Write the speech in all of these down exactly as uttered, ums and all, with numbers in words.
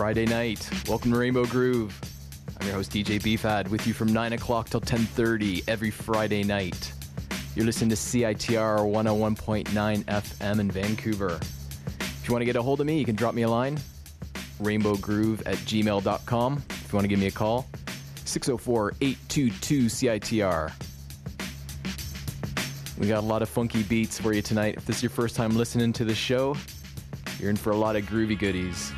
Friday night. Welcome to Rainbow Groove. I'm your host D J B-Fad with you from nine o'clock till ten thirty every Friday night. You're listening to C I T R one oh one point nine F M in Vancouver. If you want to get a hold of me, you can drop me a line, rainbowgroove at gmail dot com. If you want to give me a call, six oh four, eight two two, C I T R. We got a lot of funky beats for you tonight. If this is your first time listening to the show, you're in for a lot of groovy goodies.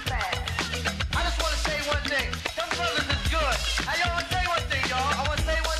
I just want to say one thing. Them brothers is good. I want to say one thing, y'all. I want to say one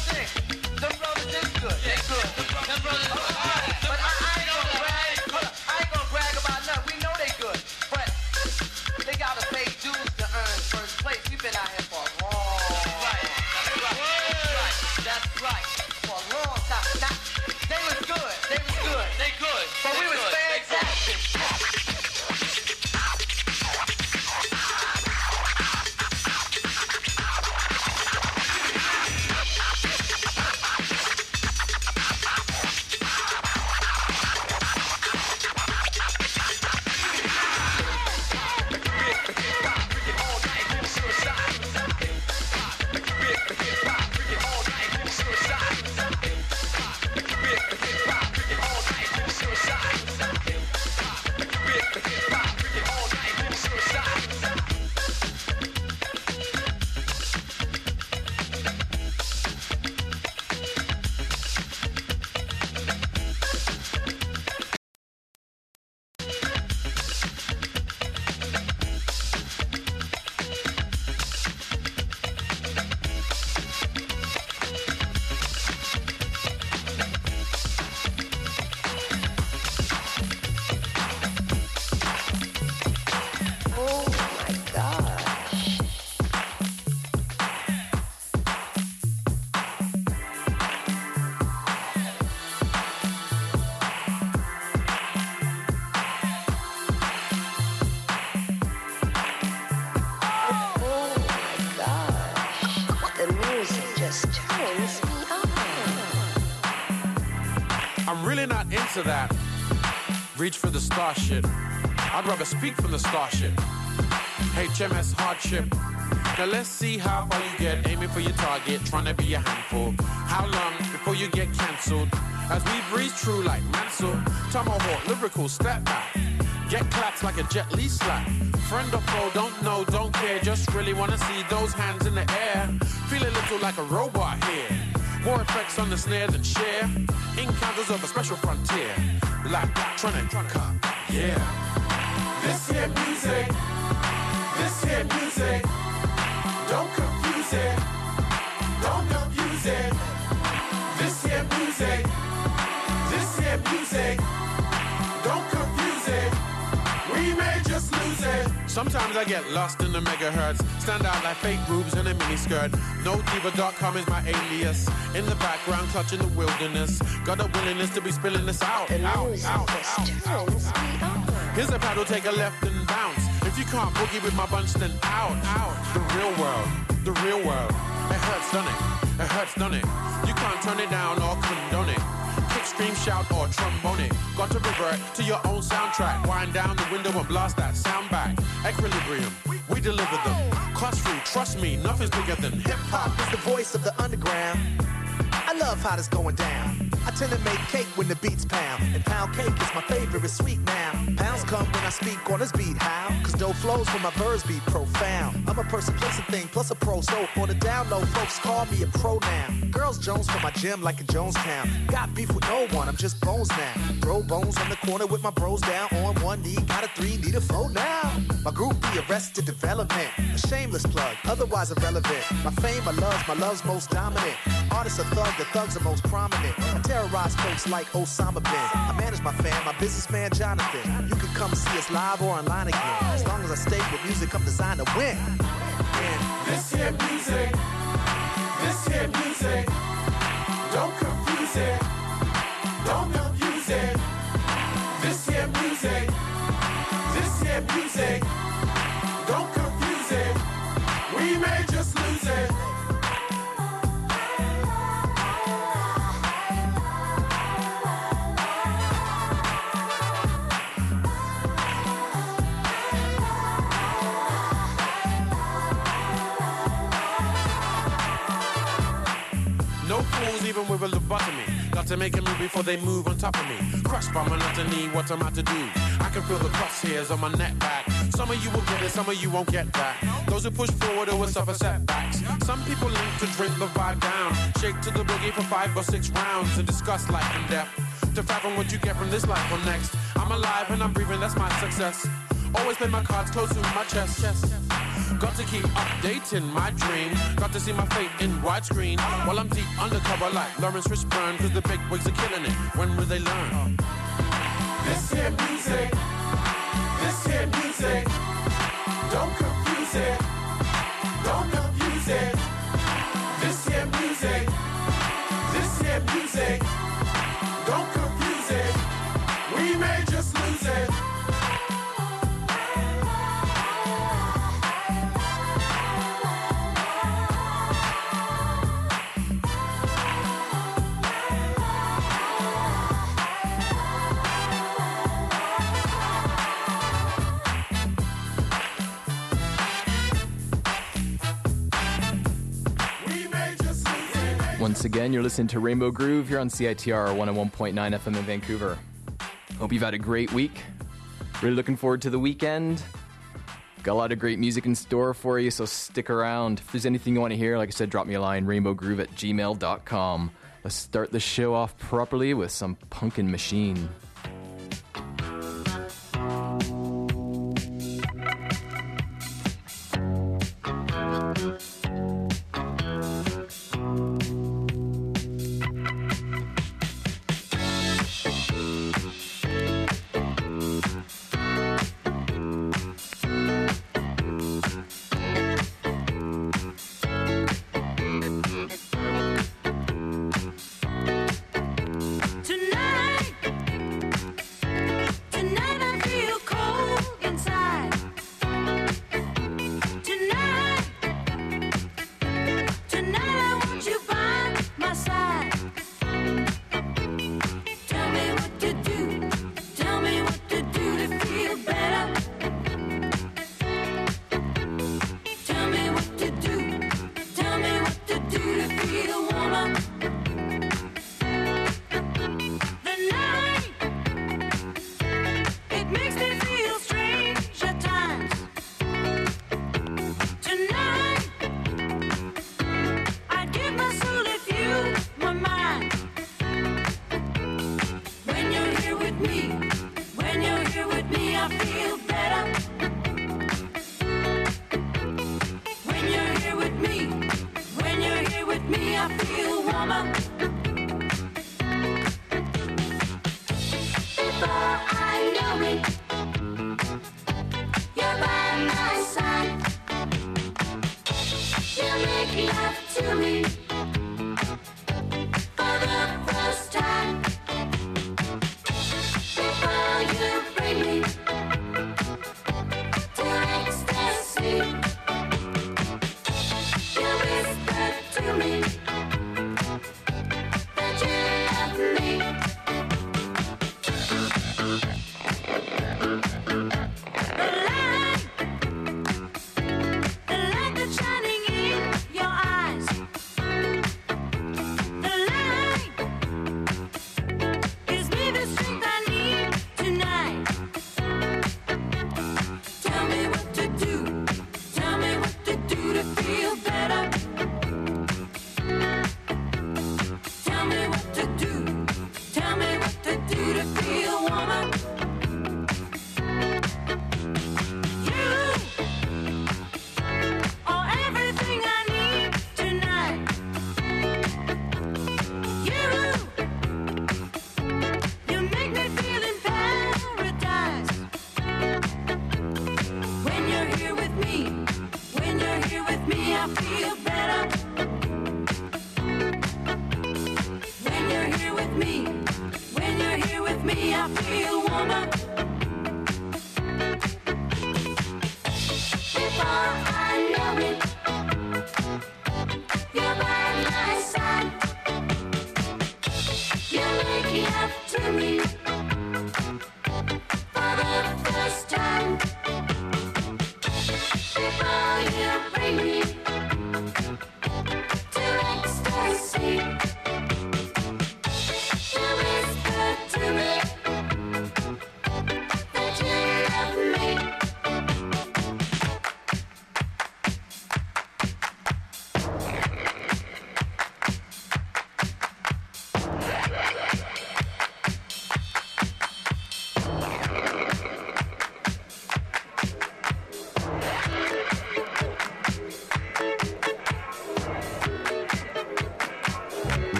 I'm really not into that. Reach for the star shit. I'd rather speak from the star shit. H M S hardship. Now let's see how far you get, aiming for your target, trying to be a handful. How long before you get cancelled? As we breeze through like Mansell, tomahawk, lyrical, step back. Get clapped like a Jet Li slap. Friend or foe, don't know, don't care, just really wanna see those hands in the air. Feel a little like a robot here. More effects on the snare than share. Encounters of a special frontier. Like Tronic, yeah. This here music, this here music. Don't confuse it, don't confuse it. This here music, this here music. Don't confuse it, we may just lose it. Sometimes I get lost in the megahertz, stand out like fake boobs in a miniskirt. No diva dot com is my alias. In the background, clutching the wilderness. Got a willingness to be spilling this out, out, out, out, out, out. Here's a paddle, take a left and bounce. If you can't boogie with my bunch, then out, out. The real world, the real world. It hurts, doesn't it? It hurts, doesn't it? You can't turn it down or condone it. Kick, scream, shout, or trombone it. Got to revert to your own soundtrack. Wind down the window and blast that sound back. Equilibrium, we deliver them. Cost free, trust me, nothing's bigger than hip-hop is the voice of the underground. I love how this going down. I tend to make cake when the beats pound. And pound cake is my favorite sweet now. Pounds come when I speak on this beat, how? Cause dough flows when my verbs be profound. I'm a person plus a thing plus a pro. So on the down low, folks call me a pro now. Girls Jones from my gym like in Jonestown. Got beef with no one, I'm just bones now. Throw bones on the corner with my bros down. On one knee, got a three, need a four now. My group be Arrested Development. A shameless plug, otherwise irrelevant. My fame, my loves, my love's most dominant. Artists are thug, the thugs are most prominent. I terrorize folks like Osama bin. I manage my fam, my businessman Jonathan. You can come see us live or online again. As long as I stay with music, I'm designed to win. And this here music, this here music. Don't confuse it, don't confuse it. This here music, this here music. Don't confuse it, we may just lose it. Even with a lobotomy, got to make a move before they move on top of me. Crushed by monotony, what I'm about to do. I can feel the crosshairs on my neck back. Some of you will get it, some of you won't get that. Those who push forward will suffer setbacks. Some people link to drink the vibe down. Shake to the boogie for five or six rounds and discuss life and death. To fathom what you get from this life or next. I'm alive and I'm breathing, that's my success. Always play my cards close to my chest. Got to keep updating my dream. Got to see my fate in widescreen. While I'm deep undercover like Lawrence Fishburne. Cause the big wigs are killing it. When will they learn? This here music, this here music. Don't confuse it, don't confuse it. This here music, this here music. Don't confuse it, we may just lose it. Once again, you're listening to Rainbow Groove here on C I T R one oh one point nine F M in Vancouver. Hope you've had a great week. Really looking forward to the weekend. Got a lot of great music in store for you, so stick around. If there's anything you want to hear, like I said, drop me a line, rainbowgroove at gmail dot com. Let's start the show off properly with some Punkin' Machine. Tonight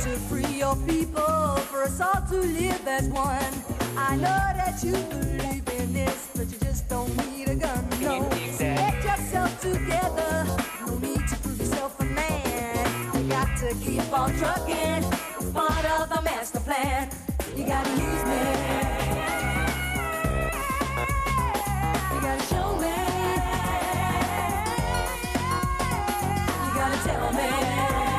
to free your people, for us all to live as one. I know that you believe in this, but you just don't need a gun, no. Get yourself together, no need to prove yourself a man. You got to keep on trucking, it's part of the master plan. You gotta use me, you gotta show me, you gotta tell me.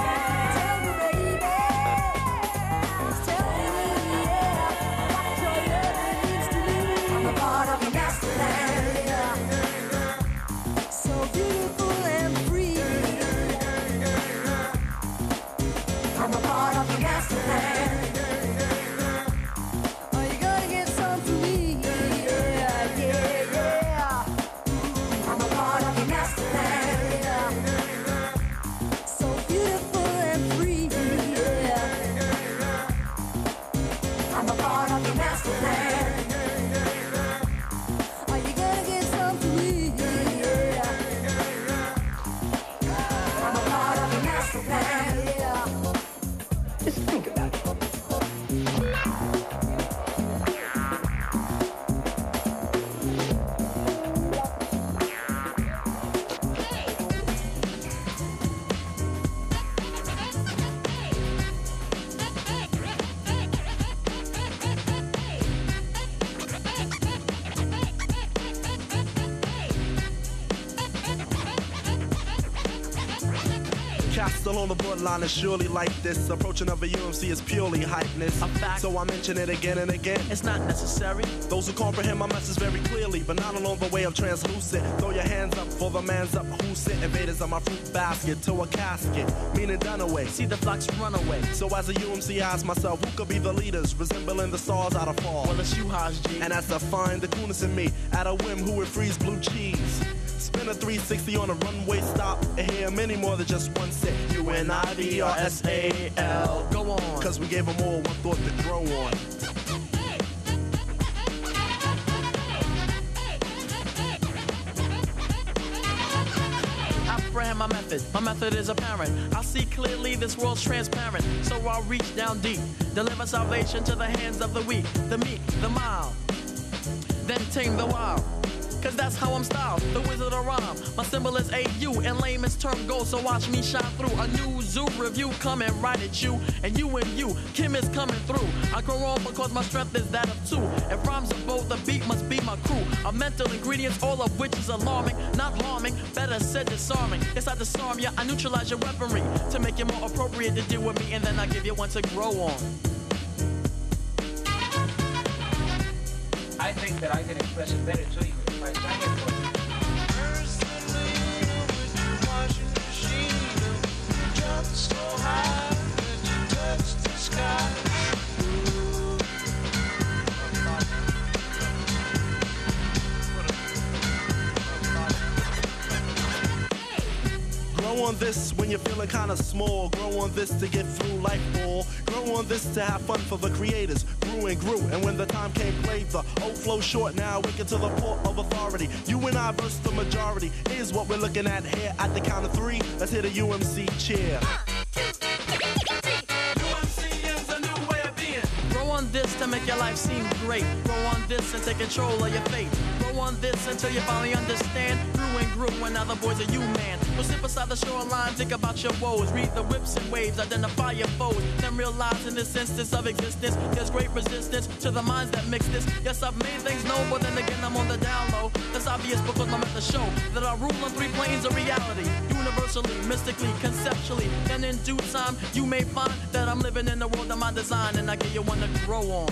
Still on the borderline is surely like this. Approaching of a U M C is purely hypeness. A fact. So I mention it again and again. It's not necessary. Those who comprehend my message very clearly, but not along the way of translucent. Throw your hands up for the man's up. Who sent invaders on my fruit basket to a casket? Meaning done away. See the flocks run away. So as a U M C I ask myself, who could be the leaders? Resembling the stars out of fall. Well, it's you, Haj G. And as to find the coolness in me, at a whim who would freeze blue cheese. Spin a three sixty on a runway stop and hear many more than just one set. U N I D R S A L. Go on. Cause we gave them all one thought to grow on. Apprehend my method. My method is apparent. I see clearly this world's transparent. So I'll reach down deep. Deliver salvation to the hands of the weak, the meek, the mild. Then tame the wild. Cause that's how I'm styled, the wizard of rhyme. My symbol is A U, in layman's term gold, so watch me shine through. A new zoo review coming right at you, and you and you, Kim is coming through. I grow on because my strength is that of two. If rhymes are bold, the beat must be my crew. A mental ingredients, all of which is alarming, not harming, better said disarming. Yes, I disarm ya, I neutralize your weaponry to make it more appropriate to deal with me, and then I give you one to grow on. I think that I can express it better to you if I sang it for you. Washing machine, jump so high that you touch the sky. Grow on this when you're feeling kinda small. Grow on this to get through life all. Grow on this to have fun for the creators. Grew and grew, and when the time came, played the old flow short. Now wicked to the port of authority. You and I versus the majority is what we're looking at here. At the count of three, let's hit a U M C cheer. On this to make your life seem great. Grow on this and take control of your fate. Grow on this until you finally understand. Grew and grew when other boys are you, man. Go sit beside the shoreline, think about your woes. Read the whips and waves, identify your foes. Then realize in this instance of existence, there's great resistance to the minds that mix this. Yes, I've made things known, but then again I'm on the down low. That's obvious because my method show that I rule on three planes of reality. Universally, mystically, conceptually. Then in due time, you may find that I'm living in the world of my design, and I give you one to grow on.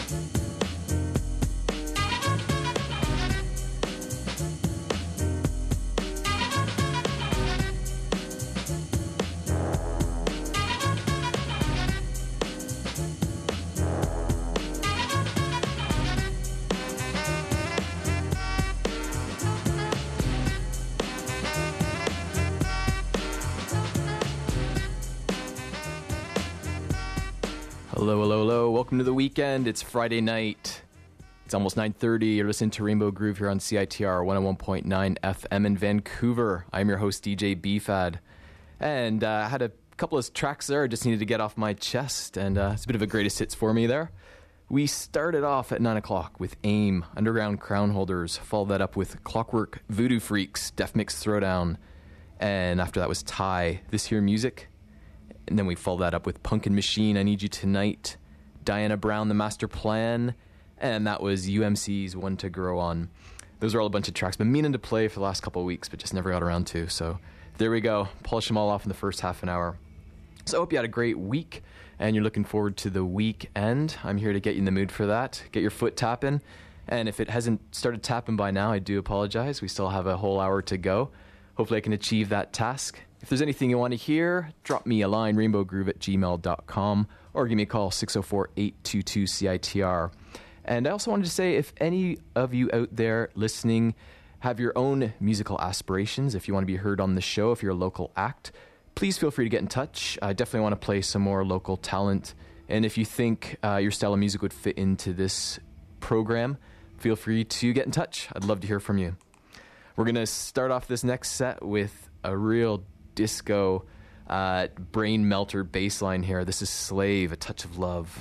Hello, hello, hello. Welcome to the weekend. It's Friday night. It's almost nine thirty. You're listening to Rainbow Groove here on C I T R one oh one point nine F M in Vancouver. I'm your host, D J B F A D. And uh, I had a couple of tracks there I just needed to get off my chest, and uh, it's a bit of a greatest hits for me there. We started off at nine o'clock with AIM, Underground Crown Holders, followed that up with Clockwork Voodoo Freaks, Def Mix Throwdown, and after that was Ty, This Here Music, and then we followed that up with Punkin' Machine, I Need You Tonight, Diana Brown, The Master Plan, and that was U M C's One to Grow On. Those are all a bunch of tracks been meaning to play for the last couple of weeks, but just never got around to, so there we go. Polish them all off in the first half an hour. So I hope you had a great week, and you're looking forward to the weekend. I'm here to get you in the mood for that. Get your foot tapping. And if it hasn't started tapping by now, I do apologize. We still have a whole hour to go. Hopefully I can achieve that task. If there's anything you want to hear, drop me a line, rainbow groove at gmail dot com, or give me a call, six oh four, eight two two, C I T R. And I also wanted to say, if any of you out there listening have your own musical aspirations, if you want to be heard on the show, if you're a local act, please feel free to get in touch. I definitely want to play some more local talent. And if you think uh, your style of music would fit into this program, feel free to get in touch. I'd love to hear from you. We're going to start off this next set with a real disco uh, brain melter bass line here. This is Slave, A Touch of Love.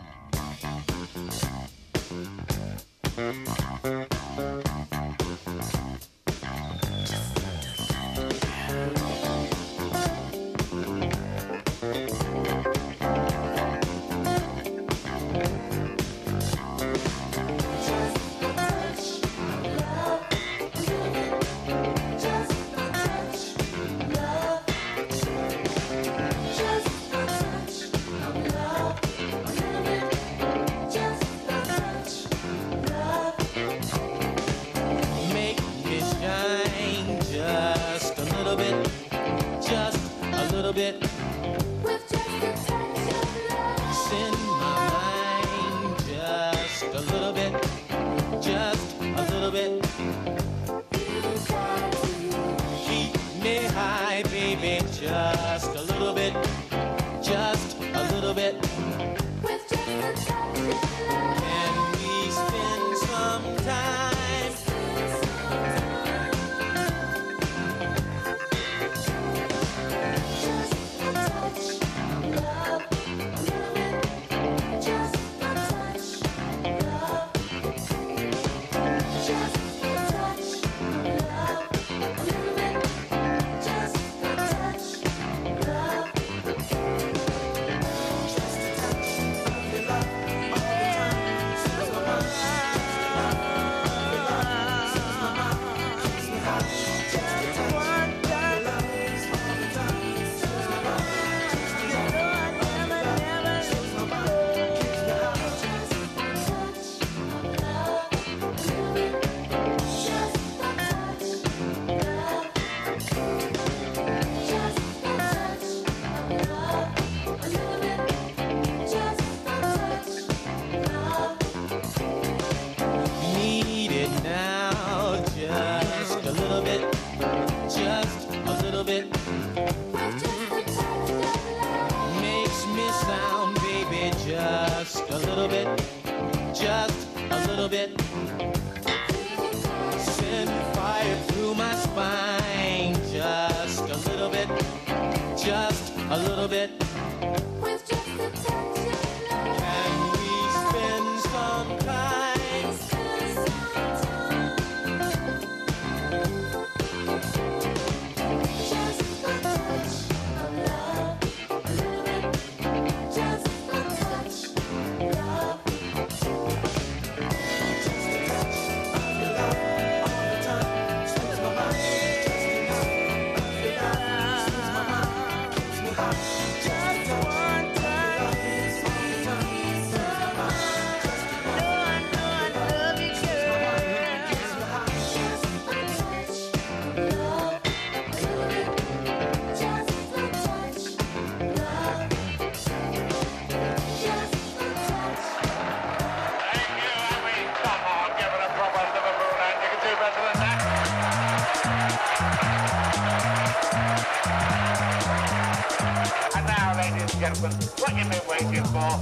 What you been waiting for?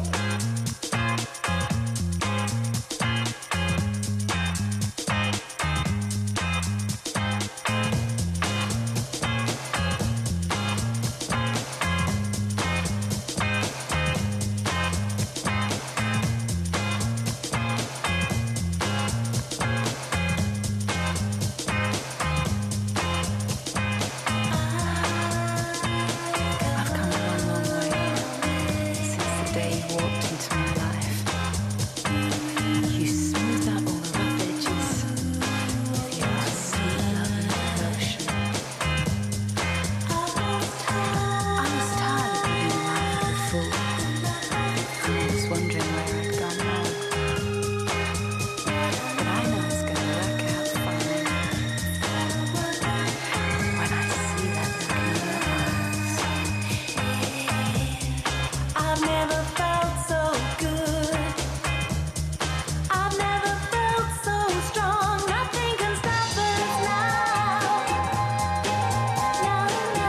walked into my life. You smoothed out all the rough edges with your sweet love and devotion. I was tired of living the life of a fool. I was wondering where I'd gone wrong. But I know it's gonna work out fine when I see that look in your eyes. I've never felt so good. I've never felt so strong. Nothing can stop us now. No, no,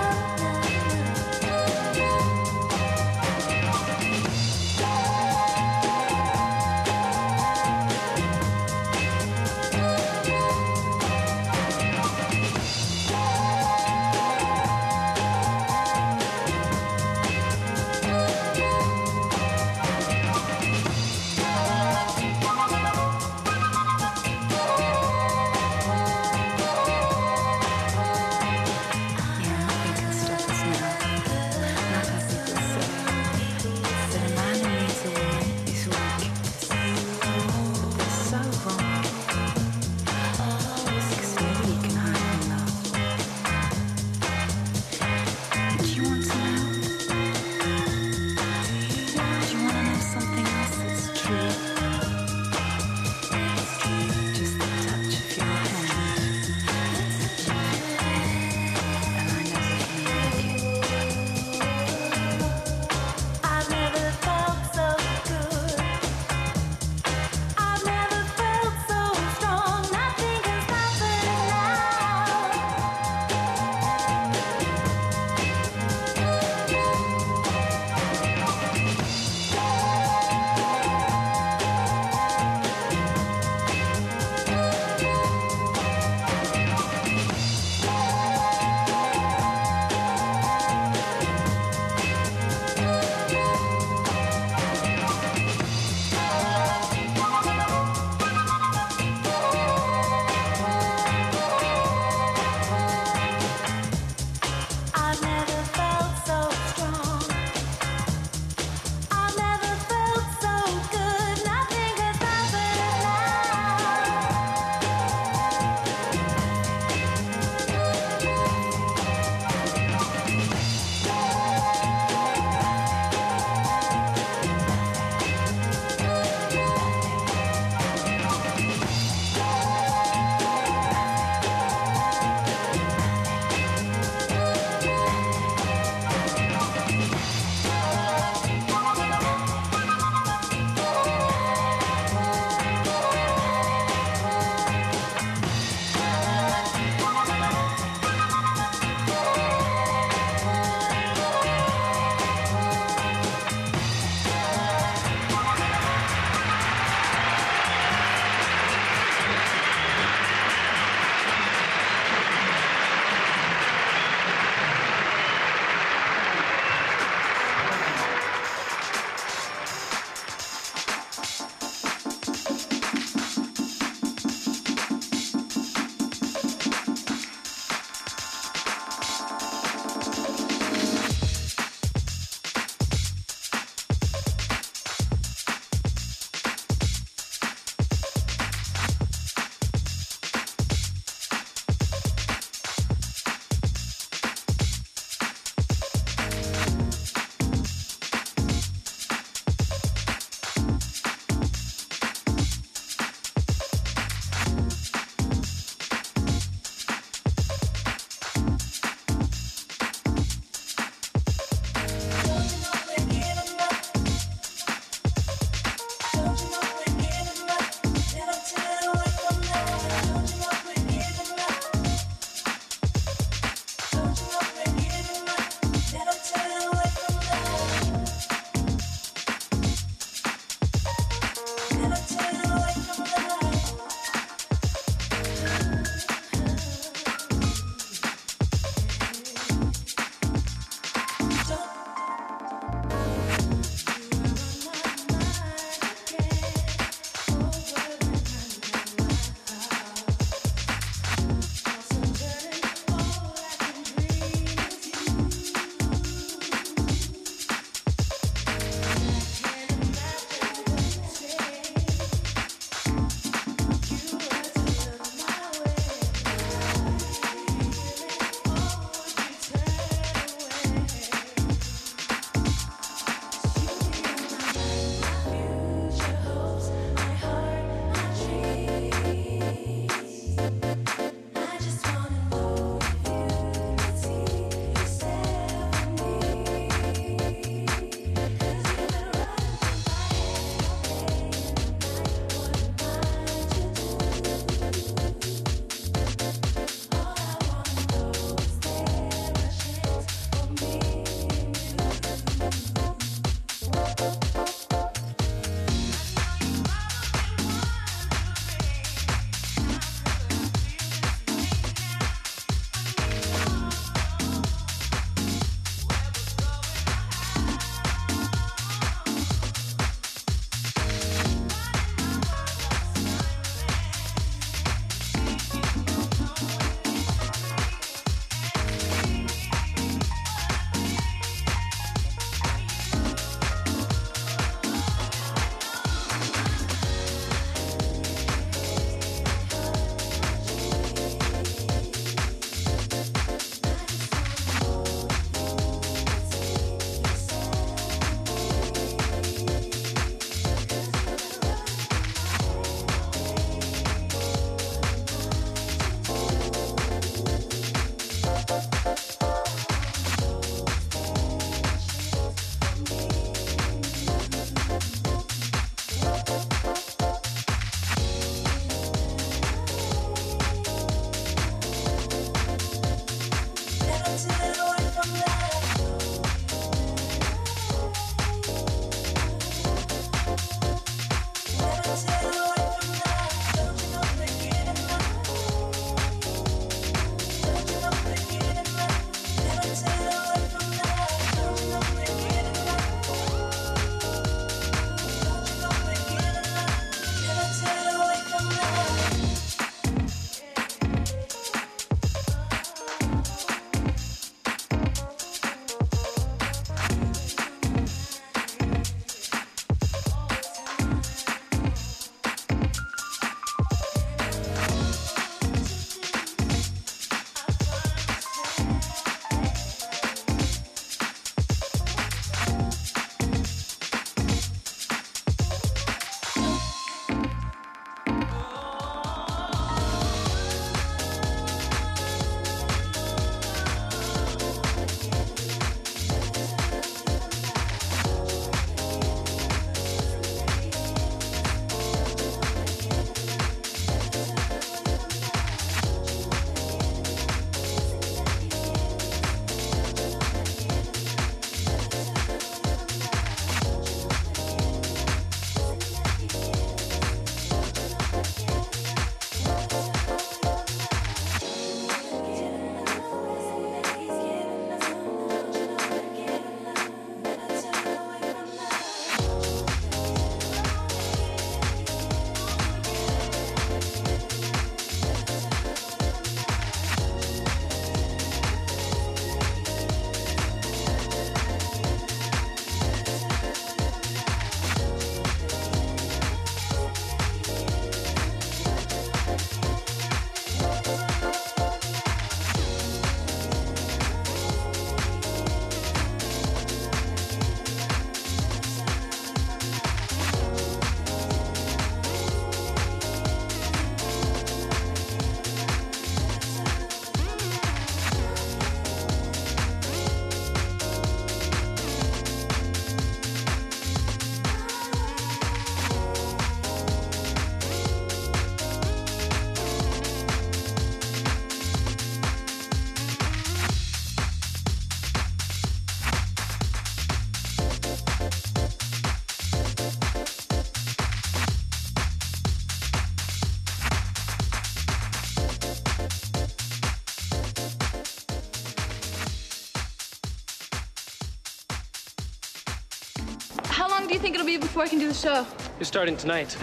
think it'll be before I can do the show? You're starting tonight.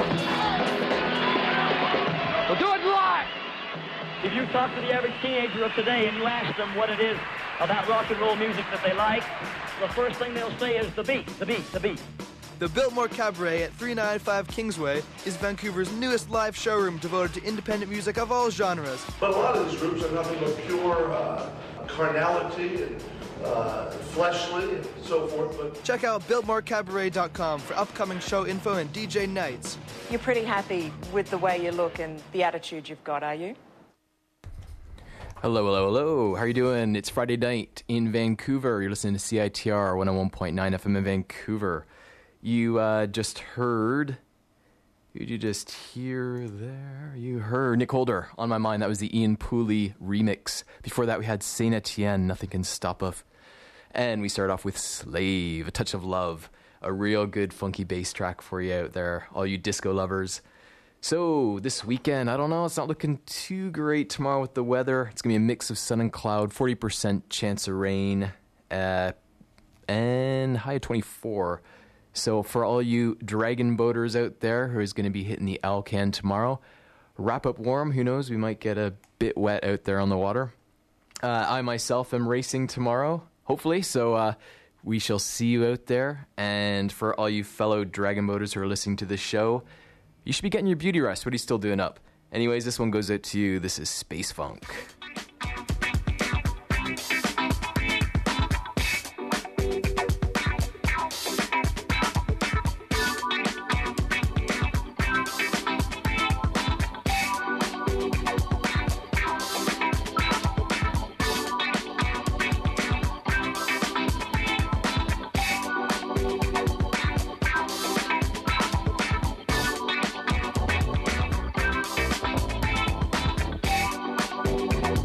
We'll do it live! If you talk to the average teenager of today and you ask them what it is about rock and roll music that they like, the first thing they'll say is the beat, the beat, the beat. The Biltmore Cabaret at three ninety-five Kingsway is Vancouver's newest live showroom devoted to independent music of all genres. But a lot of these groups are nothing but pure uh, carnality and uh, fleshly and so forth. But check out biltmore cabaret dot com for upcoming show info and D J nights. You're pretty happy with the way you look and the attitude you've got, are you? Hello, hello, hello. How are you doing? It's Friday night in Vancouver. You're listening to C I T R one oh one point nine F M in Vancouver. You uh, just heard... Who did you just hear there? You heard Nick Holder, On My Mind. That was the Ian Pooley remix. Before that, we had Saint Etienne, Nothing Can Stop Us. And we started off with Slave, A Touch of Love. A real good funky bass track for you out there, all you disco lovers. So, this weekend, I don't know, it's not looking too great tomorrow with the weather. It's going to be a mix of sun and cloud, forty percent chance of rain, uh, and high of twenty-four. So, for all you dragon boaters out there who is going to be hitting the Alcan tomorrow, wrap up warm. Who knows, we might get a bit wet out there on the water. Uh, I myself am racing tomorrow, hopefully, so uh, we shall see you out there. And for all you fellow dragon boaters who are listening to this show, you should be getting your beauty rest. What are you still doing up? Anyways, this one goes out to you. This is Space Funk. We'll be right back.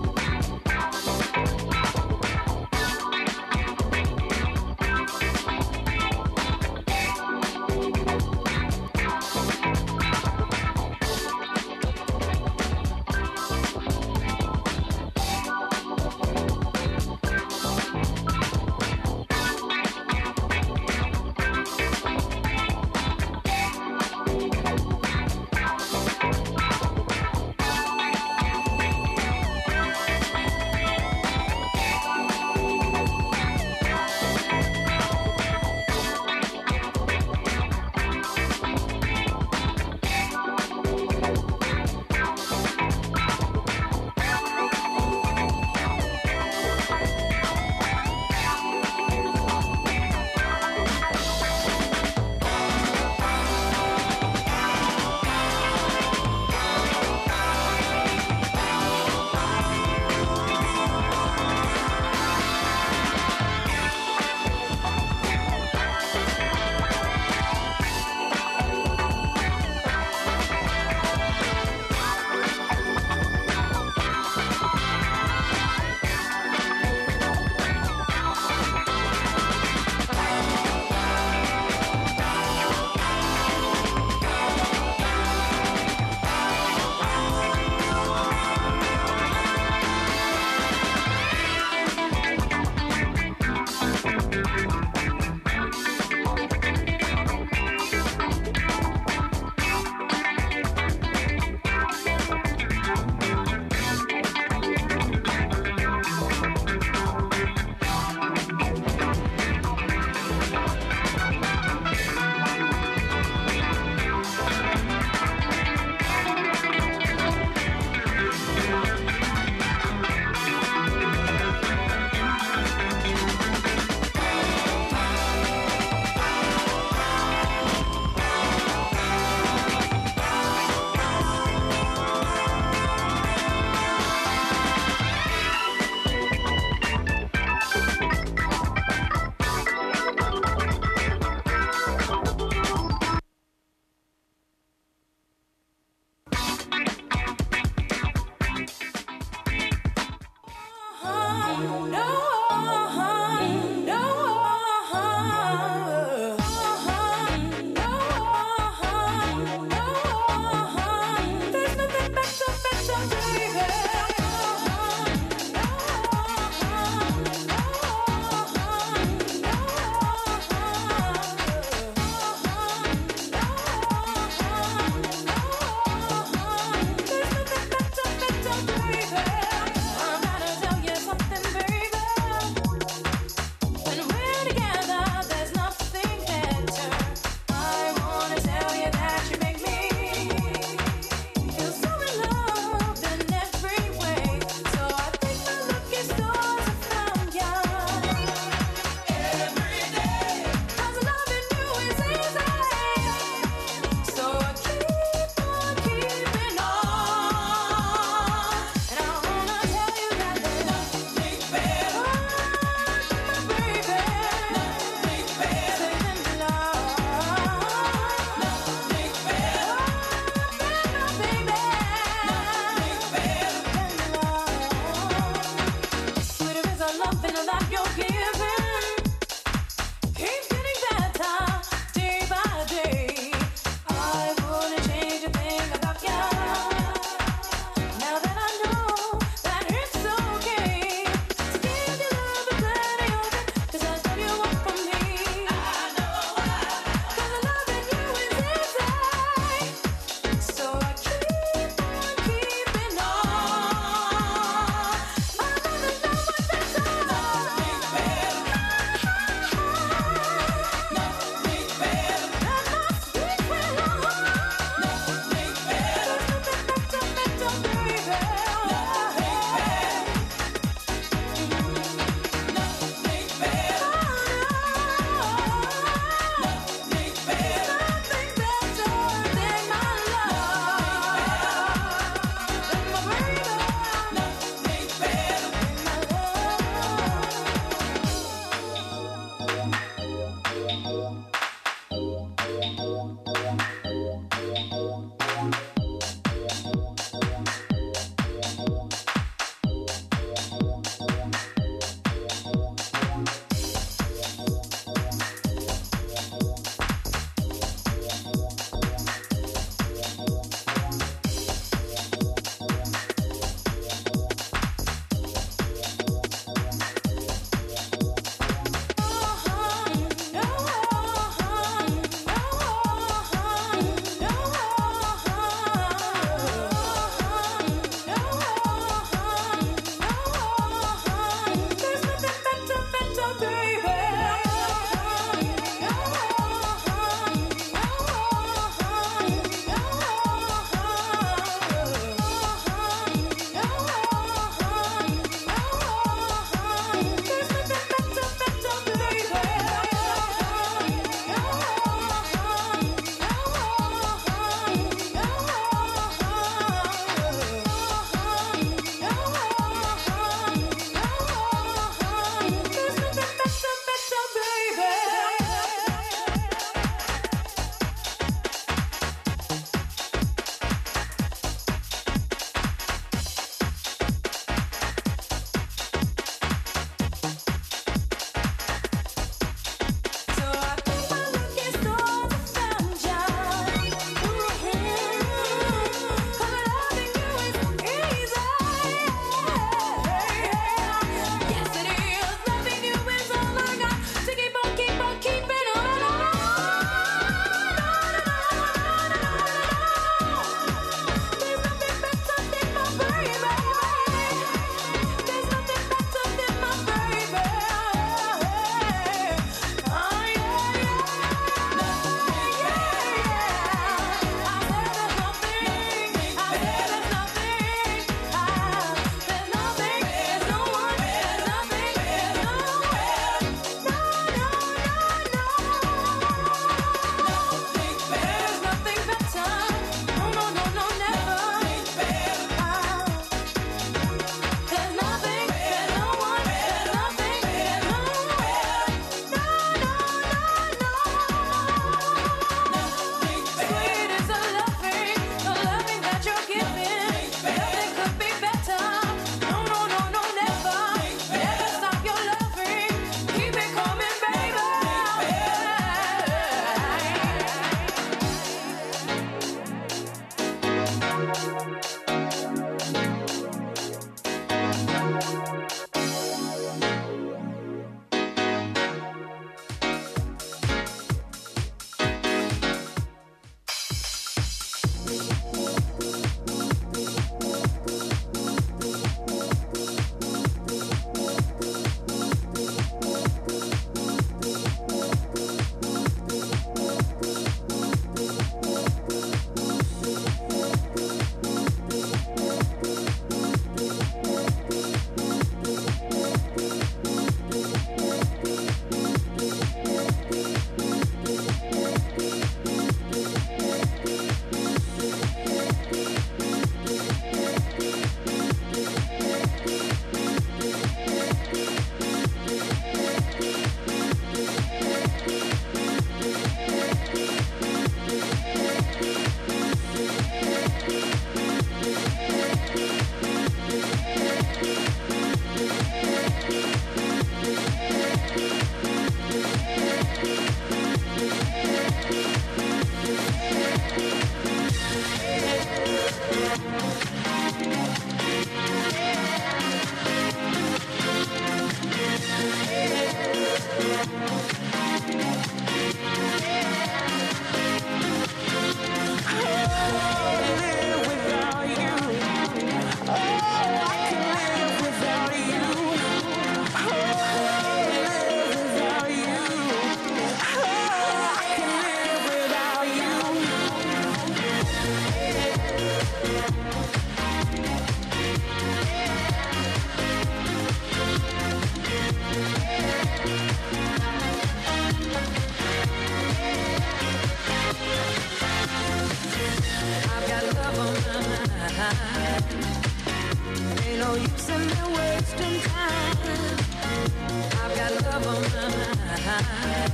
Ain't no use in me wasting time. I've got love on my mind.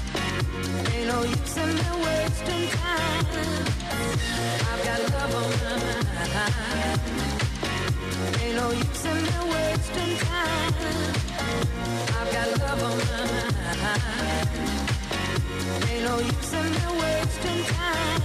Ain't no use in me wasting time. I've got love on my mind. Ain't no use in me wasting time. I've got love on my mind. Ain't no use in me wasting time.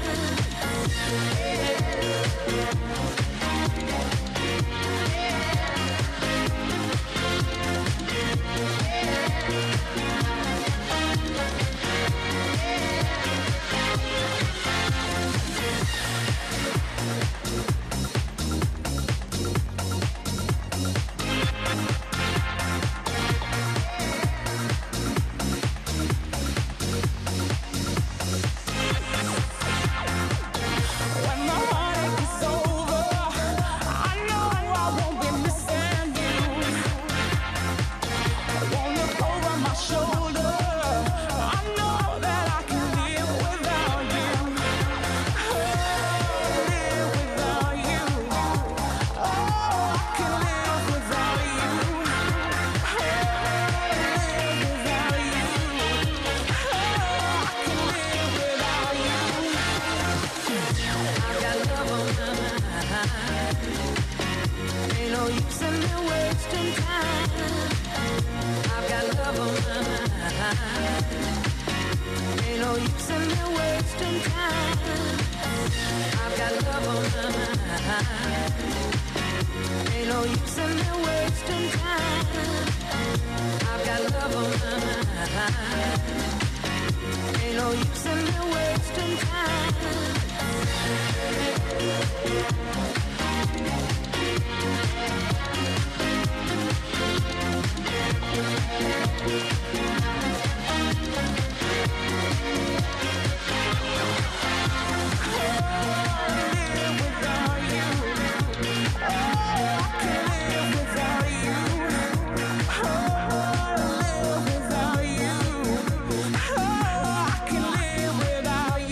Without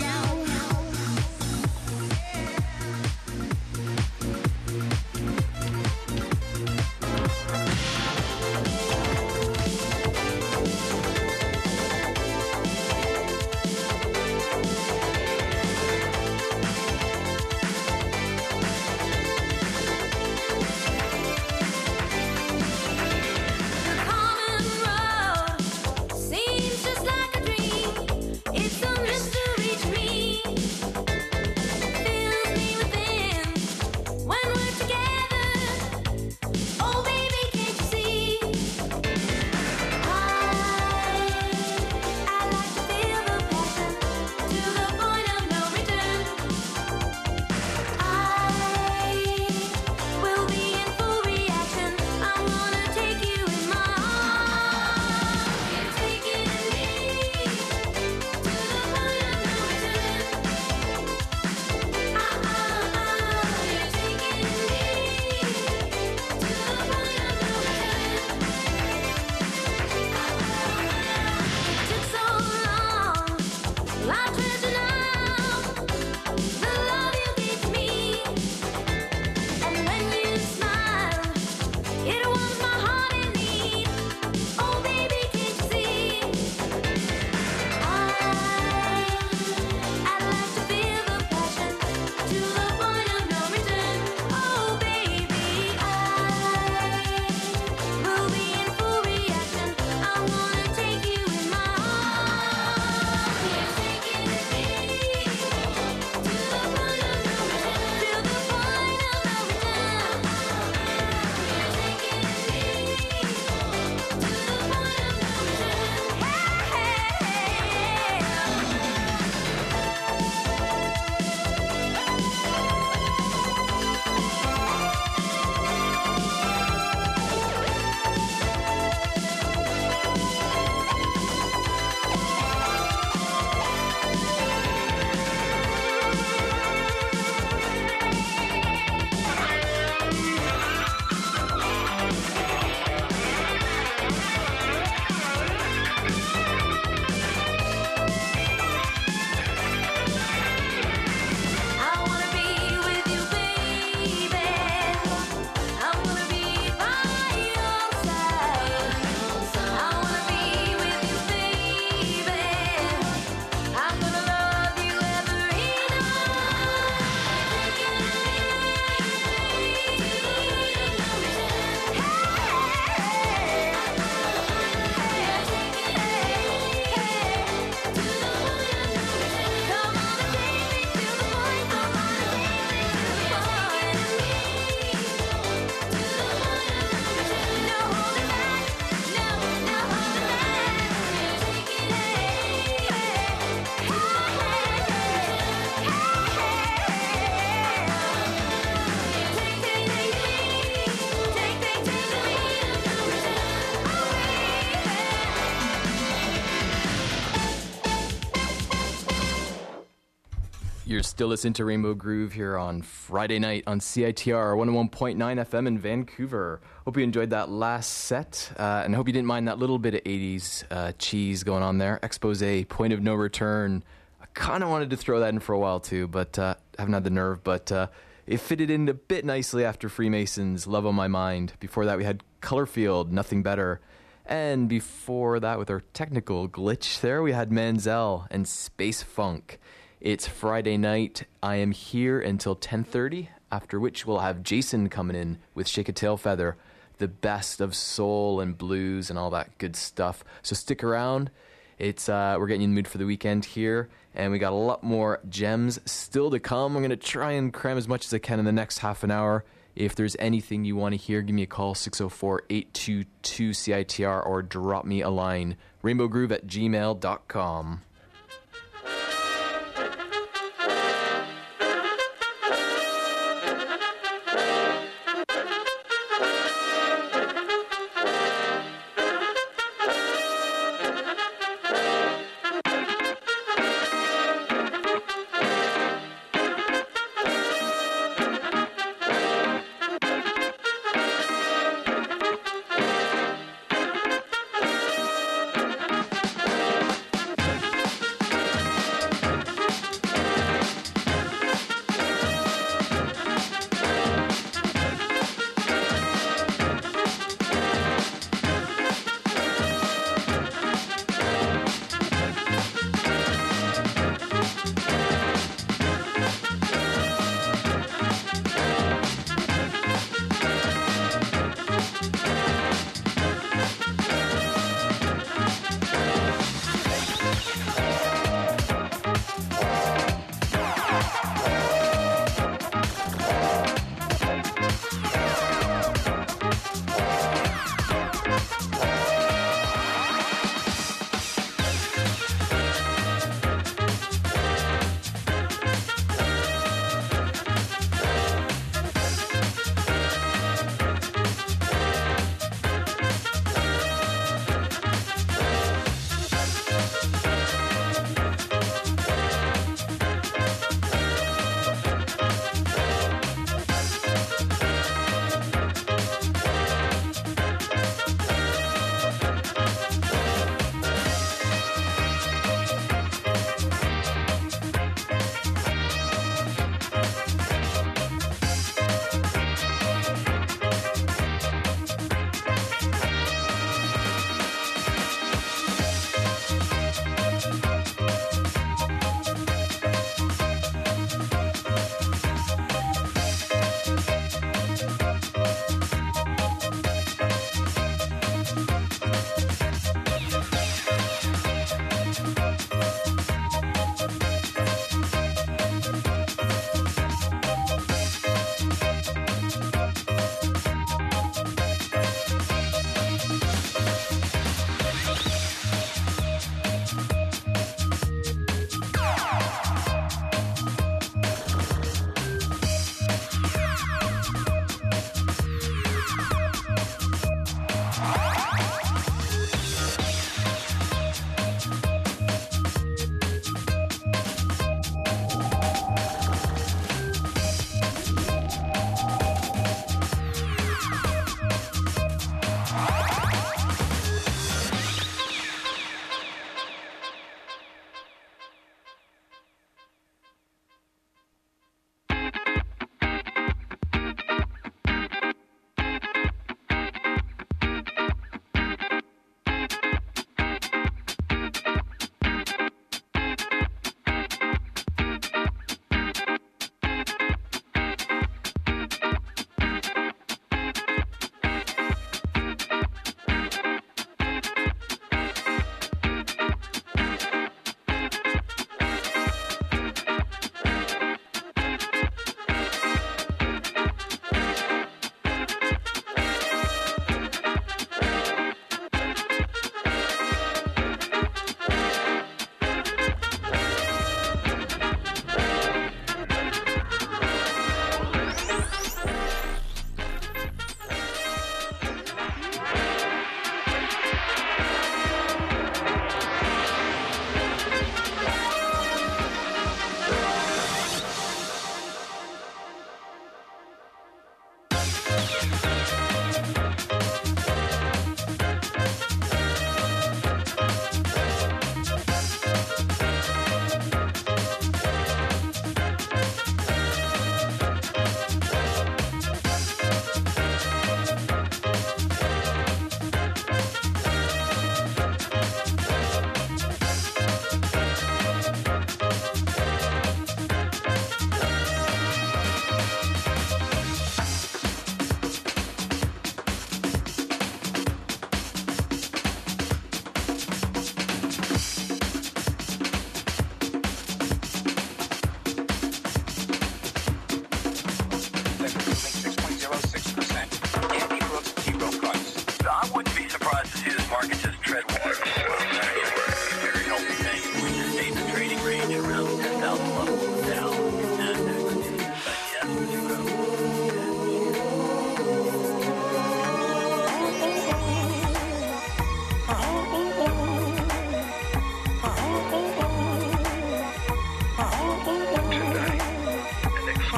You're still listening to Rainbow Groove here on Friday night on C I T R one oh one point nine F M in Vancouver. Hope you enjoyed that last set, uh, and I hope you didn't mind that little bit of eighties uh, cheese going on there. Expose, Point of No Return. I kind of wanted to throw that in for a while too, but uh, haven't had the nerve. But uh, it fitted in a bit nicely after Freemasons, Love on My Mind. Before that, we had Colorfield, Nothing Better. And before that, with our technical glitch there, we had Manzel and Space Funk. It's Friday night. I am here until ten thirty, after which we'll have Jason coming in with Shake a Tail Feather, the best of soul and blues and all that good stuff. So stick around. It's uh, we're getting you in the mood for the weekend here, and we got a lot more gems still to come. I'm going to try and cram as much as I can in the next half an hour. If there's anything you want to hear, give me a call, six oh four, eight two two, C I T R, or drop me a line, rainbowgroove at gmail dot com.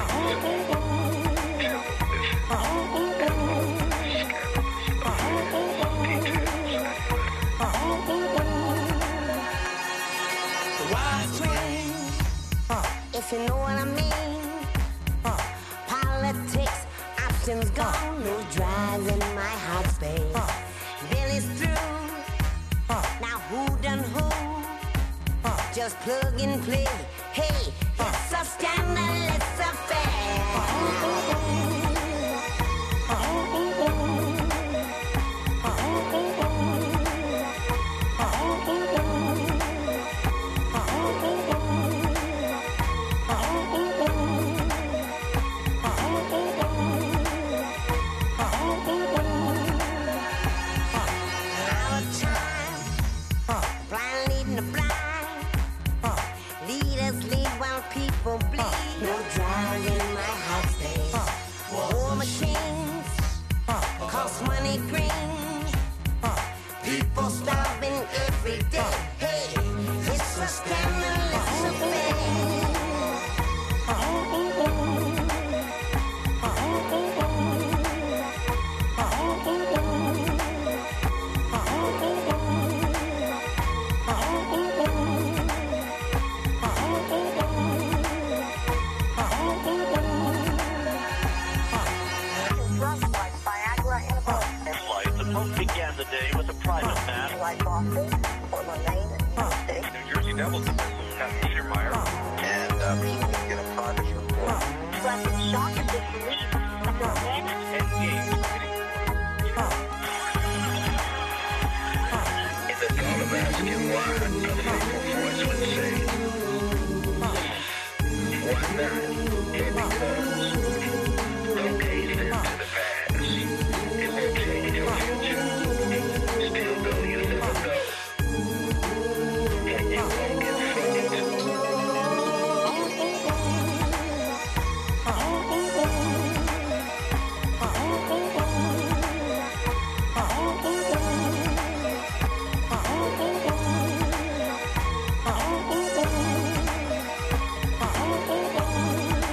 If you know what I mean. Politics, options gone, no drives in my hot space. Billy's through. Now who done who? Just plug and play. Hey, it's a scandalous affair. People bleed, no drive in my hot space. War machines cost money green. People starving every day. Hey, it's a scandalous affair. Began the day with a private match. Like Boston, Portland, Maine, State. New Jersey Devils have Niedermeyer. And uh, people get a private report. Pleasant shock at this release after a man and games. In the dawn of asking why, another vocal voice would say, why not? And because don't gaze into the past. It will change your future. Still though you never know. And you won't get fucked.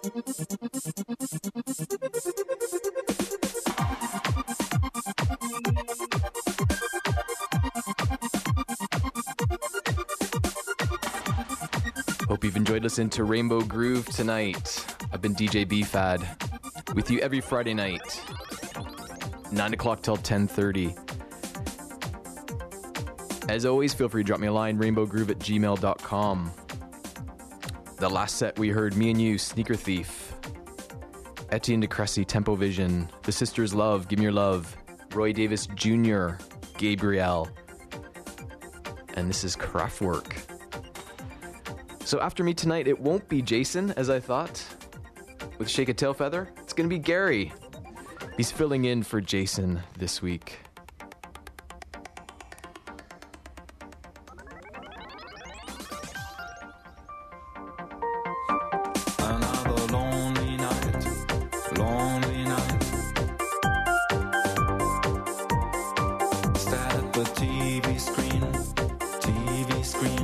Hope you've enjoyed listening to Rainbow Groove tonight. I've been D J B-Fad with you every Friday night, nine o'clock till ten thirty. As always, feel free to drop me a line, rainbowgroove at gmail dot com. The last set we heard, Me and You, Sneaker Thief, Etienne de Cressy, Tempo Vision, The Sisters Love, Give Me Your Love, Roy Davis Junior, Gabriel, and this is Kraftwerk. So after me tonight, it won't be Jason, as I thought, with Shake a Tail Feather. It's going to be Gary. He's filling in for Jason this week. Another lonely night, lonely night. Stare at the T V screen, T V screen.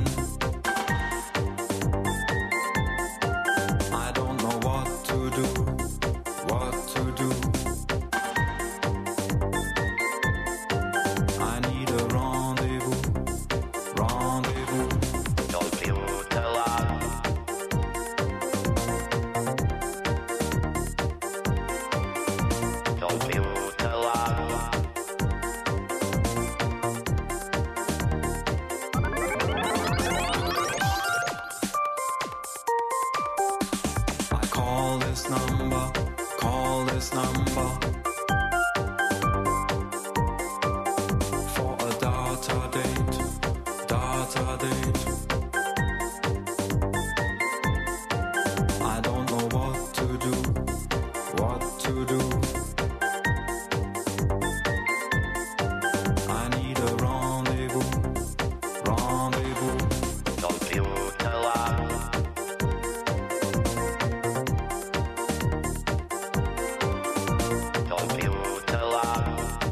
I don't know what to do, what to do. I need a rendezvous, rendezvous. Don't feel too loud. Don't feel too loud. I call this number, call this number for a data date, data date. I don't know what to do, what to do. I need a rendezvous, rendezvous. Don't feel too loud. Don't feel too loud.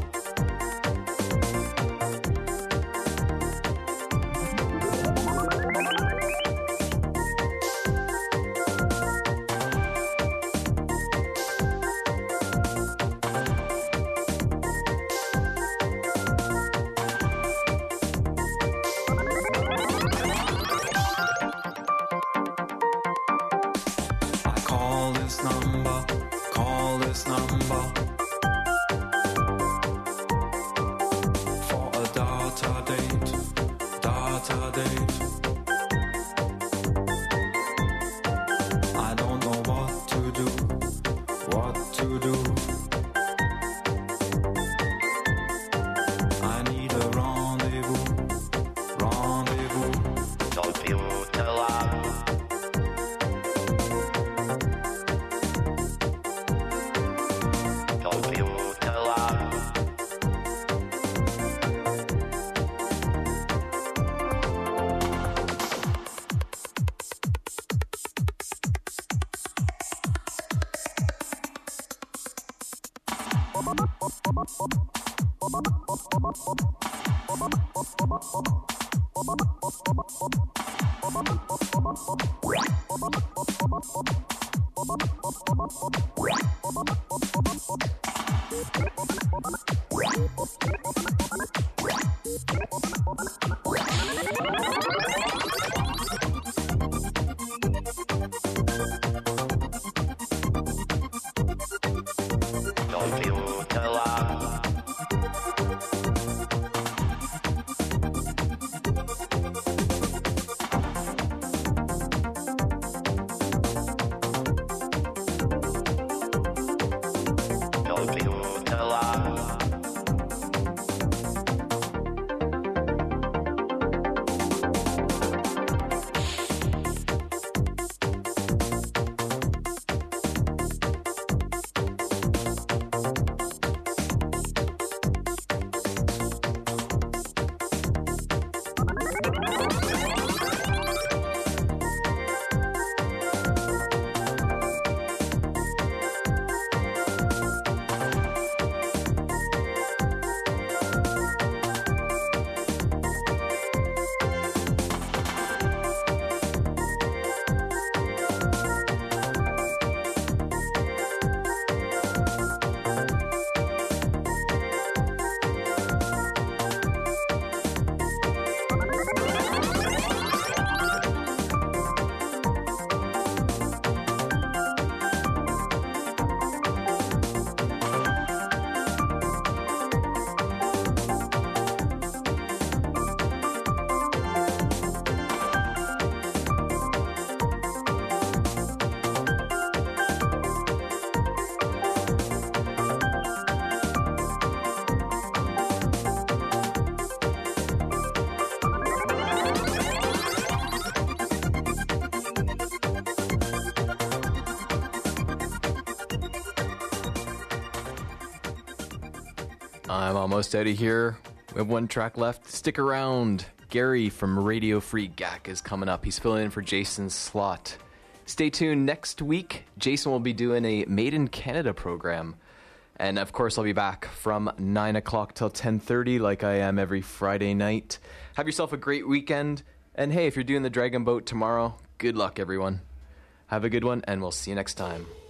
I call this number, call this number for a data date, data date. I don't know what to do, what to do. I need a rendezvous, rendezvous. Don't feel too loud. Don't feel too loud. Don't feel too loud. Don't feel too loud. I'm almost out of here. We have one track left. Stick around. Gary from Radio Free G A C is coming up. He's filling in for Jason's slot. Stay tuned. Next week, Jason will be doing a Made in Canada program. And of course, I'll be back from nine o'clock till ten thirty like I am every Friday night. Have yourself a great weekend. And hey, if you're doing the Dragon Boat tomorrow, good luck, everyone. Have a good one, and we'll see you next time.